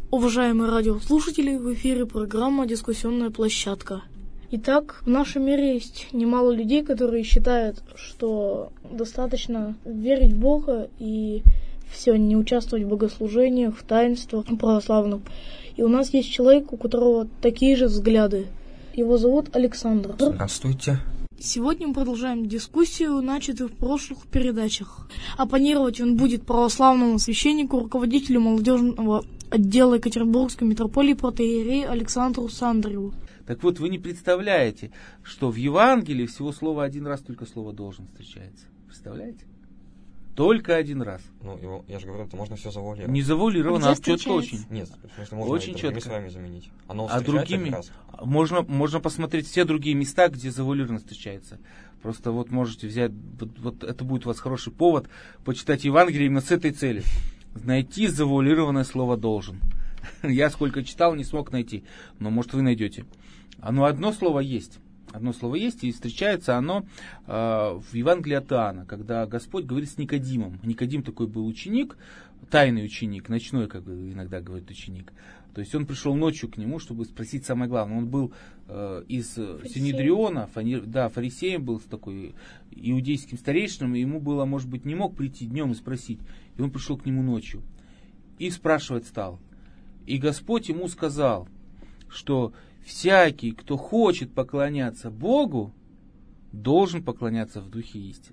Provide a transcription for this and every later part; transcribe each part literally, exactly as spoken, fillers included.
Уважаемые радиослушатели, в эфире программа «Дискуссионная площадка». Итак, в нашем мире есть немало людей, которые считают, что достаточно верить в Бога и все, не участвовать в богослужениях, в таинствах православных. И у нас есть человек, у которого такие же взгляды. Его зовут Александр. Здравствуйте. Сегодня мы продолжаем дискуссию, начатую в прошлых передачах. Оппонировать он будет православному священнику, руководителю молодежного отдела Екатеринбургской митрополии протоиерею Александру Сандреву. Так вот, вы не представляете, что в Евангелии всего слова один раз только слово «должен» встречается. Представляете? Только один раз. Ну, его, я же говорю, это можно все завуалировать. Не завуалировано, а четко очень. Нет, в смысле, можно очень и другими четко. словами заменить. Оно а другими можно, можно посмотреть все другие места, где завуалировано встречается. Просто вот можете взять, вот, вот это будет у вас хороший повод почитать Евангелие именно с этой целью. Найти завуалированное слово «должен». Я сколько читал, не смог найти. Но, может, вы найдете. Оно одно слово есть. Одно слово есть, и встречается оно э, в Евангелии от Иоанна, когда Господь говорит с Никодимом. Никодим такой был ученик, тайный ученик, ночной, как иногда говорит ученик. То есть он пришел ночью к нему, чтобы спросить самое главное. Он был э, из Синедриона, фани, да, фарисеем был такой иудейским старейшином, и ему было, может быть, не мог прийти днем и спросить. И он пришел к нему ночью и спрашивать стал. И Господь ему сказал, что всякий, кто хочет поклоняться Богу, должен поклоняться в духе истины.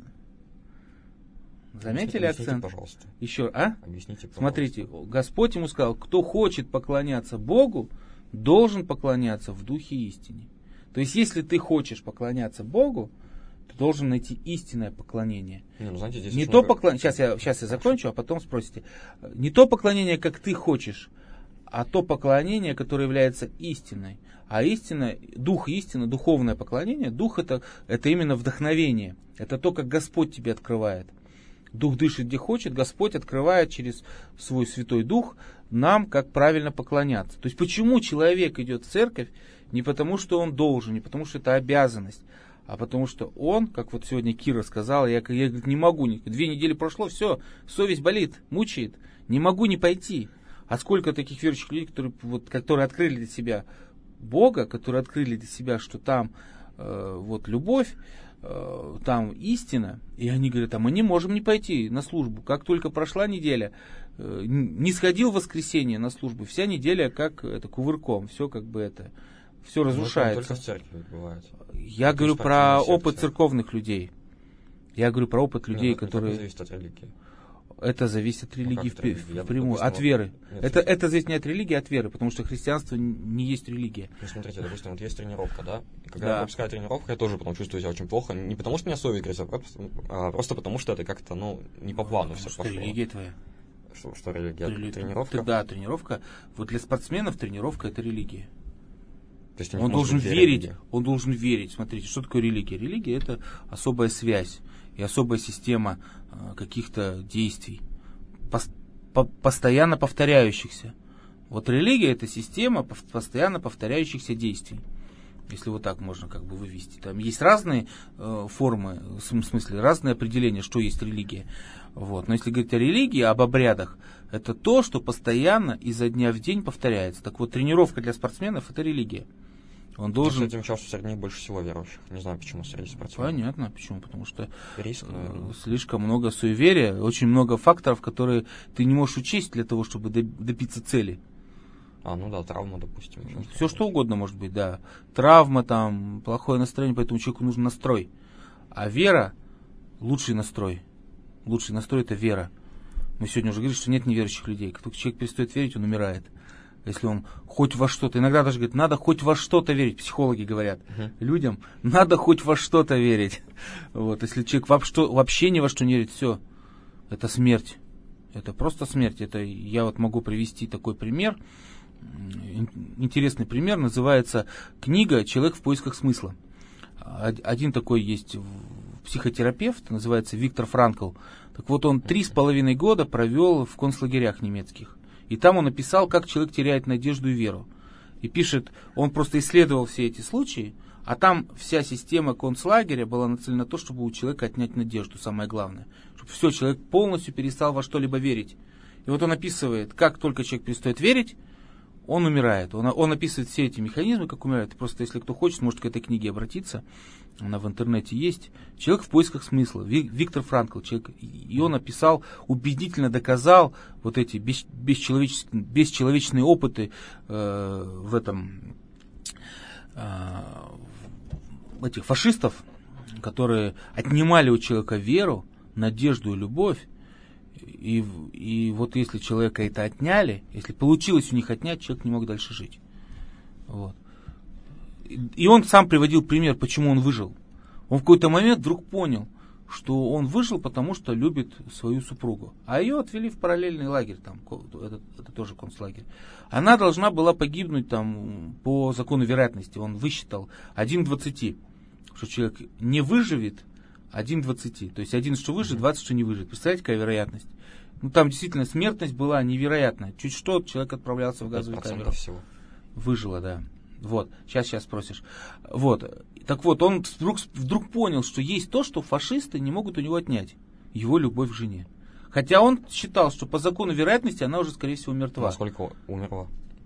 Заметили Объясните, акцент? Пожалуйста. Еще, а? Объясните, пожалуйста. Смотрите, Господь ему сказал, кто хочет поклоняться Богу, должен поклоняться в духе истине. То есть, если ты хочешь поклоняться Богу, ты должен найти истинное поклонение. Не, ну, знаете, здесь не то много... поклонение, сейчас я, сейчас я закончу, а потом спросите. Не то поклонение, как ты хочешь, а то поклонение, которое является истиной. А истина, дух истина, духовное поклонение, дух это, это именно вдохновение. Это то, как Господь тебе открывает. Дух дышит где хочет, Господь открывает через свой Святой Дух нам, как правильно поклоняться. То есть почему человек идет в церковь? Не потому, что он должен, не потому, что это обязанность, а потому что он, как вот сегодня Кира сказала, я, я не могу, две недели прошло, все, совесть болит, мучает, не могу не пойти. А сколько таких верующих людей, которые, вот, которые открыли для себя Бога, которые открыли для себя, что там э, вот любовь, э, там истина, и они говорят, а мы не можем не пойти на службу. Как только прошла неделя, э, не сходил в воскресенье на службу, вся неделя как это кувырком, все как бы это, все разрушается. Только в церкви бывает. Я говорю про опыт церковных людей. Я говорю про опыт людей, Нет, которые... Это зависит от религии. Это зависит от религии ну, в, впрямую, от веры. Нет, это, это зависит не от религии, а от веры, потому что христианство не есть религия. Ну, смотрите, допустим, вот есть тренировка, да? И когда да. я пропускаю тренировку, я тоже потом чувствую себя очень плохо. Не потому, что меня совесть грызет, а просто потому, что это как-то, ну, не по плану все пошло. Что религия твоя? Что, что религия? Рели... Тренировка? Да, тренировка. Вот для спортсменов тренировка — это религия. То есть он должен верить, религия. он должен верить. Смотрите, что такое религия? Религия — это особая связь и особая система э, каких-то действий, постоянно повторяющихся. Вот религия — это система постоянно повторяющихся действий. Если вот так можно как бы вывести. Там есть разные э, формы, в смысле, разные определения, что есть религия. Вот. Но если говорить о религии, об обрядах, это то, что постоянно изо дня в день повторяется. Так вот, тренировка для спортсменов — это религия. Он должен... Я замечал, что среди них больше всего верующих. Не знаю, почему среди спортсменов. Понятно, почему. Потому что Риск, э, слишком много суеверия, очень много факторов, которые ты не можешь учесть для того, чтобы добиться цели. А, ну да, травма, допустим. Все что угодно может быть, да. Травма, там, плохое настроение, поэтому человеку нужен настрой. А вера — лучший настрой. Лучший настрой — это вера. Мы сегодня уже говорили, что нет неверующих людей. Как только человек перестает верить, он умирает. Если он хоть во что-то, иногда даже говорит, надо хоть во что-то верить, психологи говорят uh-huh. людям, надо хоть во что-то верить. Вот, если человек вообще, вообще ни во что не верит, все, это смерть. Это просто смерть. Это я вот могу привести такой пример. Интересный пример, называется книга «Человек в поисках смысла». Один такой есть психотерапевт, называется Виктор Франкл. Так вот, он три с половиной года провел в концлагерях немецких. И там он написал, как человек теряет надежду и веру. И пишет, он просто исследовал все эти случаи, а там вся система концлагеря была нацелена на то, чтобы у человека отнять надежду, самое главное. Чтобы все, человек полностью перестал во что-либо верить. И вот он описывает, как только человек перестает верить, он умирает. Он, он описывает все эти механизмы, как умирает. Просто если кто хочет, может к этой книге обратиться. Она в интернете есть. «Человек в поисках смысла». Виктор Франкл. Человек, и он описал, убедительно доказал вот эти бес, бесчеловеческие, бесчеловечные опыты э, в этом э, этих фашистов, которые отнимали у человека веру, надежду и любовь. И, и вот если человека это отняли, если получилось у них отнять, человек не мог дальше жить. Вот. И он сам приводил пример, почему он выжил. Он в какой-то момент вдруг понял, что он выжил, потому что любит свою супругу. А ее отвели в параллельный лагерь, там, это, это тоже концлагерь. Она должна была погибнуть там, по закону вероятности. Он высчитал один к двадцати, что человек не выживет один к двадцати. То есть один, что выживет, двадцать, что не выживет. Представляете, какая вероятность? Ну, там действительно смертность была невероятная. Чуть что, человек отправлялся в газовую камеру. Всего. Выжило, да. Вот, сейчас, сейчас спросишь. Вот, так вот, он вдруг, вдруг понял, что есть то, что фашисты не могут у него отнять. Его любовь к жене. Хотя он считал, что по закону вероятности она уже, скорее всего, мертва. А сколько умерло?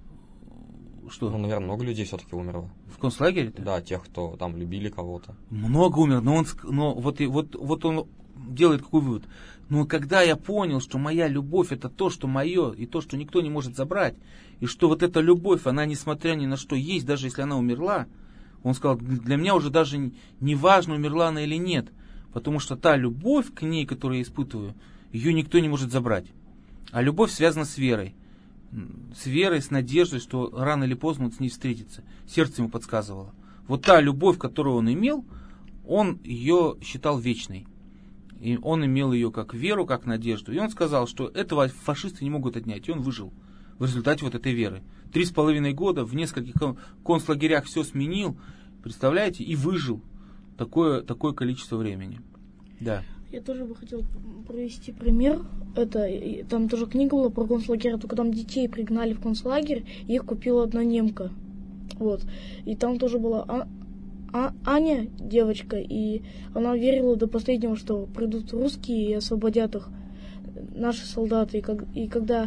Что? Ну, наверное, много людей все-таки умерло. В концлагере-то? Да, тех, кто там любили кого-то. Много умер, но он, но вот, вот, вот он делает какой вывод. Но когда я понял, что моя любовь это то, что мое, и то, что никто не может забрать, и что вот эта любовь, она несмотря ни на что есть, даже если она умерла, он сказал, для меня уже даже не важно, умерла она или нет, потому что та любовь к ней, которую я испытываю, ее никто не может забрать. А любовь связана с верой. С верой, с надеждой, что рано или поздно он с ней встретится. Сердце ему подсказывало. Вот та любовь, которую он имел, он ее считал вечной. И он имел ее как веру, как надежду. И он сказал, что этого фашисты не могут отнять. И он выжил в результате вот этой веры. Три с половиной года в нескольких концлагерях все сменил, представляете, и выжил такое, такое количество времени. Да. Я тоже бы хотел привести пример. Это, там тоже книга была про концлагерь, только там детей пригнали в концлагерь, и их купила одна немка. Вот. И там тоже была а, а, Аня, девочка, и она верила до последнего, что придут русские и освободят их, наши солдаты. И, как, и когда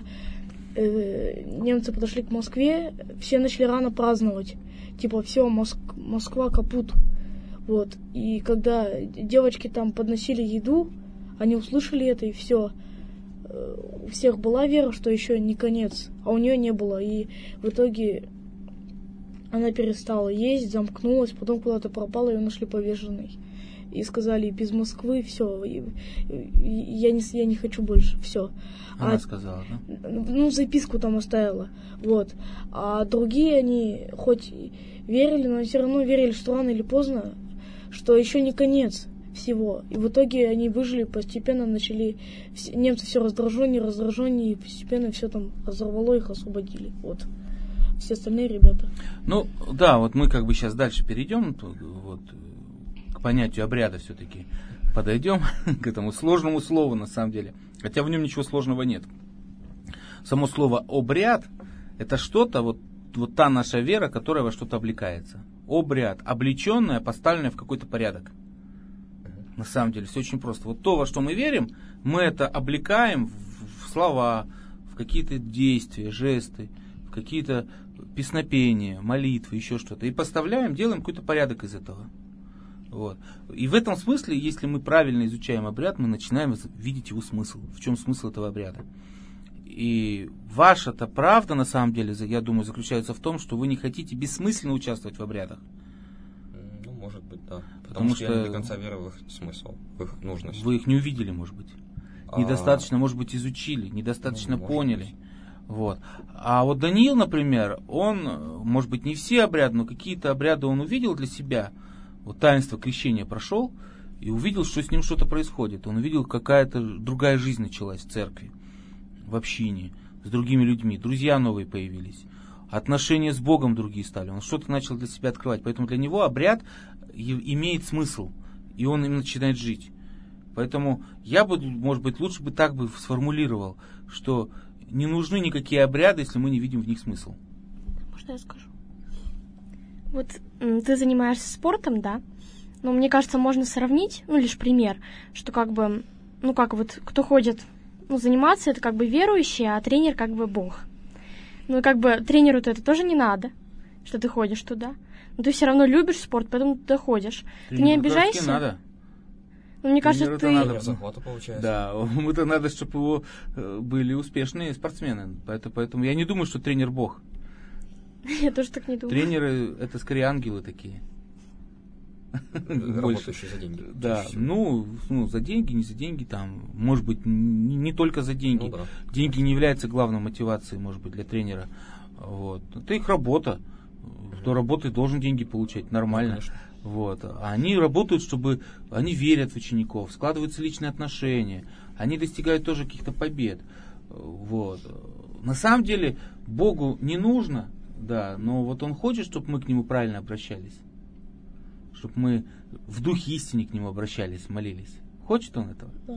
э, немцы подошли к Москве, все начали рано праздновать. Типа, все, Моск, Москва капут. Вот. И когда девочки там подносили еду, они услышали это, и все. У всех была вера, что еще не конец, а у нее не было. И в итоге она перестала есть, замкнулась, потом куда-то пропала, ее нашли повешенной. И сказали, без Москвы все, я не, я не хочу больше, все. Она а, сказала, да? Ну, записку там оставила. Вот. А другие, они хоть верили, но все равно верили, что рано или поздно, что еще не конец всего. И в итоге они выжили, постепенно начали, немцы все раздраженнее, раздраженнее, и постепенно все там разорвало, их освободили. Вот. Все остальные ребята. Ну, да, вот мы как бы сейчас дальше перейдем, вот, к понятию обряда все-таки подойдем, к этому сложному слову, на самом деле. Хотя в нем ничего сложного нет. Само слово «обряд» — это что-то, вот, вот та наша вера, которая во что-то облекается. Обряд, облеченное, поставленное в какой-то порядок. На самом деле все очень просто. Вот то, во что мы верим, мы это облекаем в, в слова, в какие-то действия, жесты, в какие-то песнопения, молитвы, еще что-то. И поставляем, делаем какой-то порядок из этого. Вот. И в этом смысле, если мы правильно изучаем обряд, мы начинаем видеть его смысл. В чем смысл этого обряда? И ваша-то правда, на самом деле, я думаю, заключается в том, что вы не хотите бессмысленно участвовать в обрядах. Ну, может быть, да. Потому, Потому что, что я не до конца верю в их смысл, в их нужность. Вы их не увидели, может быть. Недостаточно, а... может быть, изучили, недостаточно ну, поняли. Быть. Вот. А вот Даниил, например, он, может быть, не все обряды, но какие-то обряды он увидел для себя. Вот таинство крещения прошел и увидел, что с ним что-то происходит. Он увидел, какая-то другая жизнь началась в церкви, в общине, с другими людьми. Друзья новые появились. Отношения с Богом другие стали. Он что-то начал для себя открывать. Поэтому для него обряд имеет смысл. И он им начинает жить. Поэтому я бы, может быть, лучше бы так бы сформулировал, что не нужны никакие обряды, если мы не видим в них смысл. Можно я скажу? Вот ты занимаешься спортом, да? Но мне кажется, можно сравнить, ну, лишь пример, что как бы, ну, как вот, кто ходит, ну, заниматься, это как бы верующий, а тренер как бы Бог. Ну, как бы тренеру-то это тоже не надо, что ты ходишь туда. Но ты все равно любишь спорт, поэтому ты туда ходишь. Ты не обижайся. Надо. Ну, мне кажется, ты... Надо. Захвату получается. Да, ему-то надо, чтобы его э, были успешные спортсмены. Поэтому, поэтому я не думаю, что тренер бог. Я тоже так не думаю. Тренеры — это скорее ангелы такие. Работающие за деньги. Да, ну, ну, за деньги, не за деньги, там, может быть, не, не только за деньги. Ну, да. Деньги не являются главной мотивацией, может быть, для тренера. Вот. Это их работа. Кто работает, должен деньги получать, нормально. Ну, вот. А они работают, чтобы они верят в учеников, складываются личные отношения, они достигают тоже каких-то побед. Вот. На самом деле Богу не нужно, да, но вот Он хочет, чтобы мы к Нему правильно обращались. Чтобы мы в духе истины к Нему обращались, молились. Хочет Он этого? Да.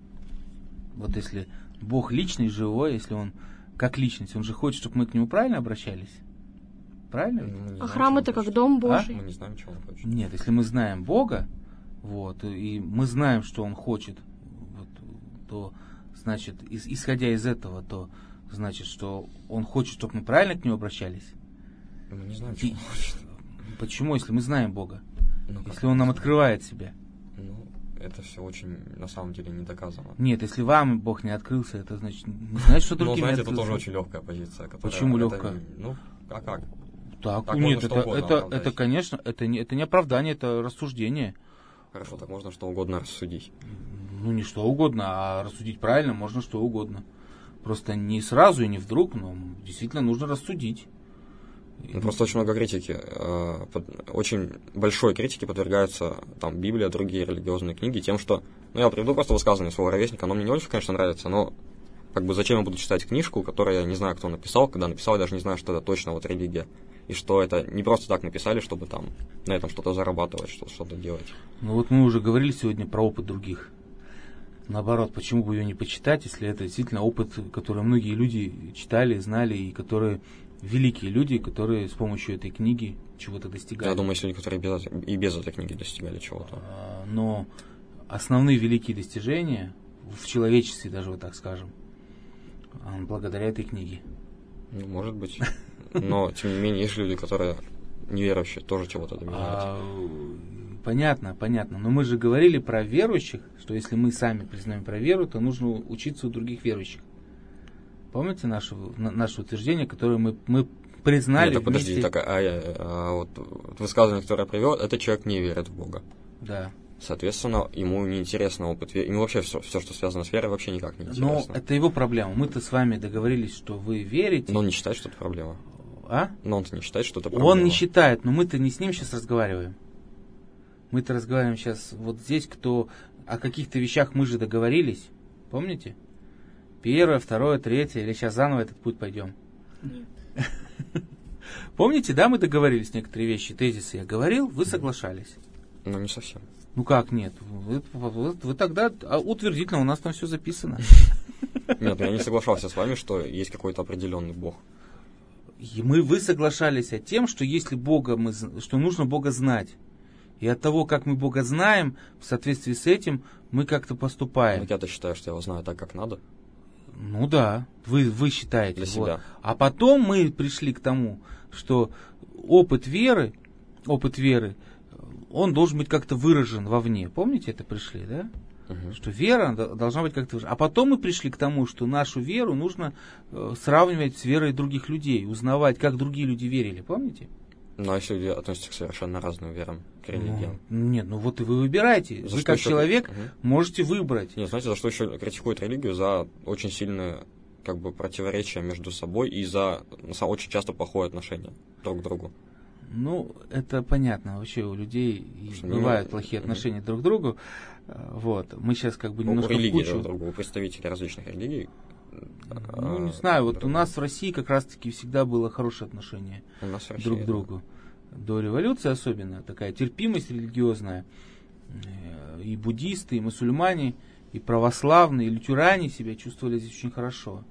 Вот если Бог личный, живой, если Он как личность, Он же хочет, чтобы мы к Нему правильно обращались. Правильно? Ну, а храм это как дом Божий. А? Мы не знаем, чего Он хочет. Нет, если мы знаем Бога, вот, и мы знаем, что Он хочет, вот, то, значит, исходя из этого, то, значит, что Он хочет, чтобы мы правильно к Нему обращались. Мы не знаем, чего Он хочет. Почему, если мы знаем Бога? Ну, если Он нам открывает себя? Ну, это все очень, на самом деле, не доказано. Нет, если вам Бог не открылся, это значит, не значит, что другим не открылся. Ну, знаете, не это тоже очень легкая позиция. Почему легкая? Ну, а как? Так, так нет, это, угодно это, это, конечно, это не, это не оправдание, это рассуждение. Хорошо, так можно что угодно рассудить. Ну, не что угодно, а рассудить правильно можно что угодно. Просто не сразу и не вдруг, но действительно нужно рассудить. Ну, просто очень много критики, э, под, очень большой критики подвергаются там Библия, другие религиозные книги тем, что, ну, я приведу просто высказывание своего ровесника, оно мне не очень, конечно, нравится, но как бы зачем я буду читать книжку, которую я не знаю, кто написал, когда написал, я даже не знаю, что это точно вот религия, и что это не просто так написали, чтобы там на этом что-то зарабатывать, что- что-то делать. Ну вот мы уже говорили сегодня про опыт других. Наоборот, почему бы ее не почитать, если это действительно опыт, который многие люди читали, знали, и которые великие люди, которые с помощью этой книги чего-то достигали. Я думаю, есть люди, которые без, и без этой книги достигали чего-то. А, Но основные великие достижения в человечестве, даже вот так скажем, а, благодаря этой книге. Ну, может быть. Но, тем не менее, есть люди, которые неверующие, тоже чего-то добиваются. А, понятно, понятно. Но мы же говорили про верующих, что если мы сами признаем про веру, то нужно учиться у других верующих. Помните наше, на- наше утверждение, которое мы, мы признали Нет, так подожди, вместе? так, а, а, а вот, вот высказывание, которое я привел, этот человек не верит в Бога. Да. Соответственно, ему неинтересно опыт веры. Ему вообще все, все, что связано с верой, вообще никак не Но интересно. это его проблема. Мы-то с вами договорились, что вы верите. Но он не считает, что это проблема. А? Но он-то не считает, что это проблема. Он не считает, но мы-то не с ним сейчас разговариваем. Мы-то разговариваем сейчас вот здесь, кто о каких-то вещах мы же договорились. Помните? Первое, второе, третье, или сейчас заново этот путь пойдем? Нет. Помните, да, мы договорились некоторые вещи, тезисы я говорил, вы соглашались. Ну, не совсем. Ну как нет? Вы, вы- вы тогда а, утвердительно, у нас там все записано. Нет, я не соглашался с вами, что есть какой-то определенный Бог. И мы, вы соглашались о тем, что если Бога мы, з- что нужно Бога знать. И от того, как мы Бога знаем, в соответствии с этим мы как-то поступаем. Но я-то считаю, что я его знаю так, как надо. Ну да, вы, вы считаете. Для вот. себя. А потом мы пришли к тому, что опыт веры, опыт веры, он должен быть как-то выражен вовне. Помните, это пришли, да? Мгм. Что вера д- должна быть как-то выражена. А потом мы пришли к тому, что нашу веру нужно э, сравнивать с верой других людей, узнавать, как другие люди верили. Помните? Но если люди относятся к совершенно разным верам, к религиям. Ну, нет, ну вот и вы выбираете. За вы что как еще- человек Мгм. можете выбрать. Нет, знаете, за что еще критикуют религию? За очень сильное как бы противоречие между собой и за на самом- очень часто плохое отношение друг к другу. Ну, это понятно. Вообще у людей и Что бывают не- плохие Мгм. отношения друг к другу. Э, Вот. Мы сейчас как бы У немножко в религий кучу. друг к другу, у представителей различных религий. Ну, не а, знаю, вот друг у нас в России как раз-таки всегда было хорошее отношение у нас в России, друг к да. другу. До революции особенно такая терпимость религиозная. Э, И буддисты, и мусульмане, и православные, и лютеране себя чувствовали здесь очень хорошо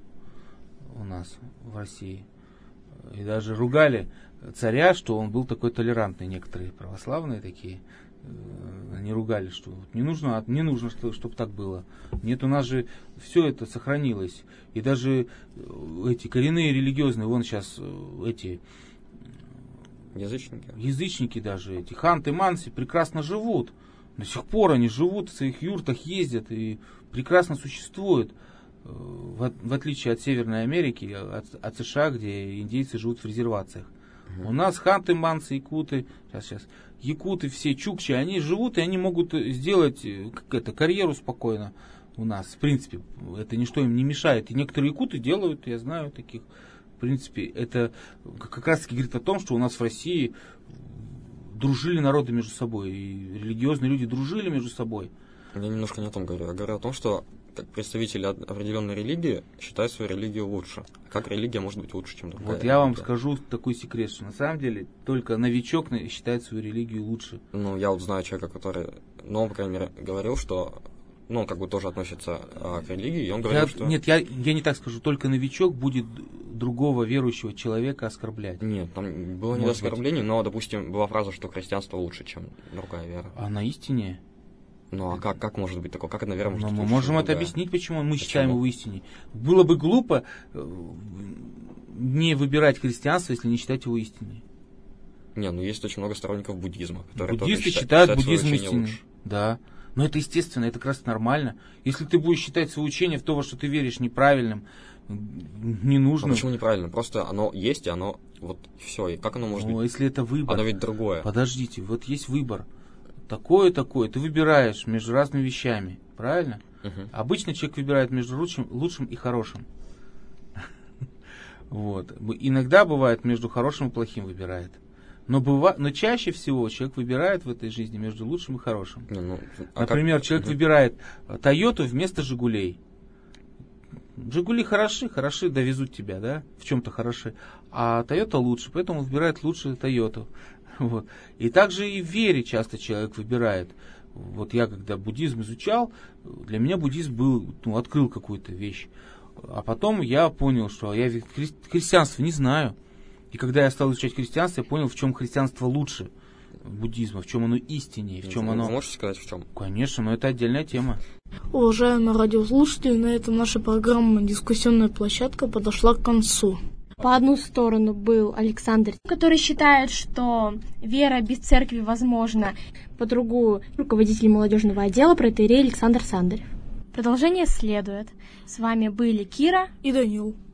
у нас в России. И даже ругали царя, что он был такой толерантный. Некоторые православные такие они ругали, что не нужно, не нужно, чтобы так было. Нет, у нас же все это сохранилось. И даже эти коренные религиозные, вон сейчас эти язычники, язычники даже, эти ханты, манси прекрасно живут. До сих пор они живут в своих юртах, ездят и прекрасно существуют. В, в отличие от Северной Америки, от, от США, где индейцы живут в резервациях. Uh-huh. У нас ханты, мансы, якуты, сейчас, сейчас, якуты, все чукчи, они живут, и они могут сделать как это, карьеру спокойно у нас. В принципе, это ничто им не мешает. И некоторые якуты делают, я знаю таких. В принципе, это как раз таки говорит о том, что у нас в России дружили народы между собой, и религиозные люди дружили между собой. Я немножко не о том говорю. Я говорю о том, что как представители определенной религии считают свою религию лучше. Как религия может быть лучше, чем другая Вот религия? я вам скажу такой секрет, что на самом деле только новичок считает свою религию лучше. Ну, я вот знаю человека, который, ну, он, по крайней мере, говорил, что, ну, он как бы тоже относится а, к религии, и он говорил, я, что... Нет, я, я не так скажу, только новичок будет другого верующего человека оскорблять. Нет, там было не до оскорблений, но, допустим, была фраза, что христианство лучше, чем другая вера. А на истине? Ну, а как, как может быть такое? Как одна вера может Но быть мы лучше, можем чем это другая? объяснить, почему мы Почему? считаем его истиной. Было бы глупо не выбирать христианство, если не считать его истиной. Не, ну есть очень много сторонников буддизма, которые Буддисты тоже считают, считают буддизм свое учение истиной. лучше. Да. Но это естественно, это как раз нормально. Если ты будешь считать свое учение в то, во что ты веришь, неправильным, ненужным. А почему неправильно? Просто оно есть, и оно вот все. И как оно может Ну, быть? если это выбор. Оно ведь другое. Подождите, вот есть выбор. Такое, такое. Ты выбираешь между разными вещами. Правильно? Угу. Обычно человек выбирает между лучшим, лучшим и хорошим. Вот. Иногда бывает между хорошим и плохим выбирает. Но, быва... Но чаще всего человек выбирает в этой жизни между лучшим и хорошим. Не, ну, а Например, как... человек угу. выбирает Тойоту вместо Жигулей. Жигули хороши, хороши, довезут тебя, да, в чем-то хороши. А Тойота лучше, поэтому выбирает лучше Тойоту. Вот. И также и в вере часто человек выбирает. Вот я когда буддизм изучал, для меня буддизм был, ну, открыл какую-то вещь. А потом я понял, что я хри- христианство не знаю. И когда я стал изучать христианство, я понял, в чем христианство лучше буддизма, в чем оно истиннее, в чем Вы оно... Вы можете сказать, в чем? Конечно, но это отдельная тема. Уважаемые радиослушатели, на этом наша программа «Дискуссионная площадка» подошла к концу. По одну сторону был Александр, который считает, что вера без церкви возможна. По другую руководитель молодежного отдела протоиерей Александр Сандарев. Продолжение следует. С вами были Кира И Данил.